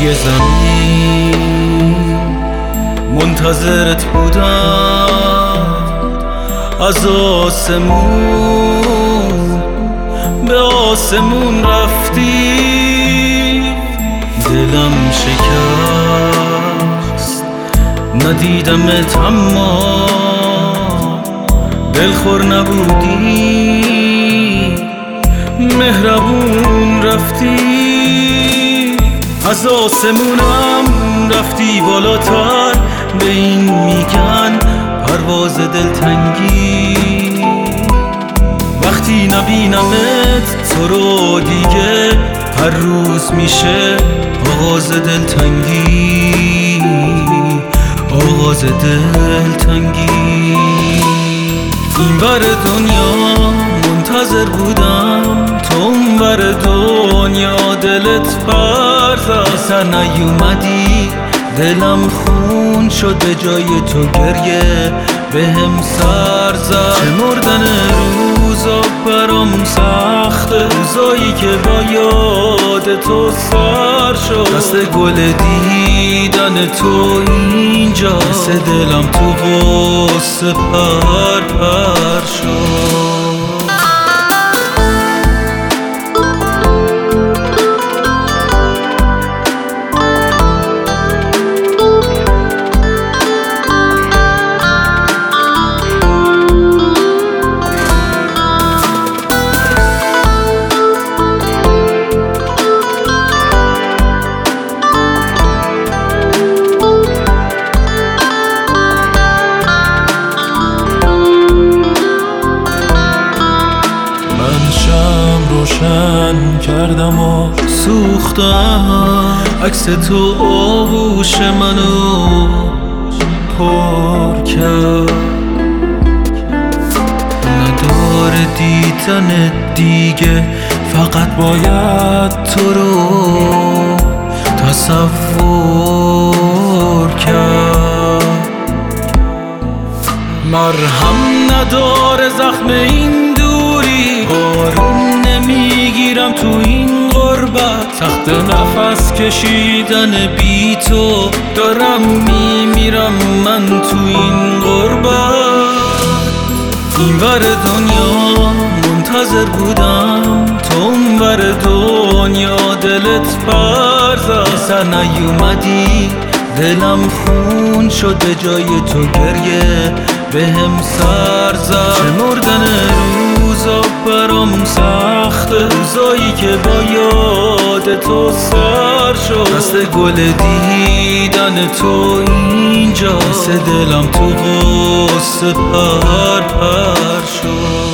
روی زمین منتظرت بودم، از آسمون به آسمون رفتی، دلم شکست ندیدمت اما دلخور نبودی، مهربون رفتی، از آسمونم رفتی بالاتر، به این میگن پرواز دلتنگی. وقتی نبینمت تو رو دیگه هر روز میشه آغاز دلتنگی، آغاز دلتنگی. این ور دنیا منتظر بودم، تو اون ور دنیا دلت پر زد، سر نیومدی دلم خون شد، به جای تو گریه بهم سر زد. چه مردن روزا برام سخته، روزایی که با یاد تو سر شد، دست گل دیدن تو اینجا، مثل دلم تو غصه پر پر شد. روشن کردم و سوختم، عکس تو آغوش منو پر کرد، نداره دیدن دیگه، فقط باید تو رو تصور کرد. مرهم نداره زخم این دوری، بارون نمیگیرم تو این غربت، سخت نفس کشیدن بی تو، دارم میمیرم من تو این غربت. این ور دنیا منتظر بودم، تو اون ور دنیا دلت پر زد، سر نیومدی دلم خون شد، به جای تو گریه بهم سر زد. چه مردن روزا برام سخته، روزایی که با یاد تو سر شد، دست گل دیدن تو اینجا، مثل دلم تو غصه پر پر شد.